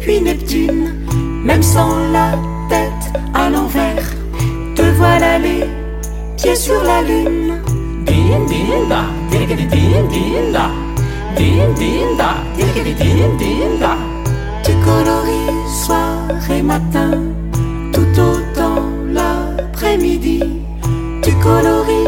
puis Neptune, même sans la tête à l'envers, te voilà les pieds sur la lune. Din din da, dirigidi din din da, din din da, dirigidi din din da. Tu colorises soir et matin, tout autant l'après-midi. Tu colorises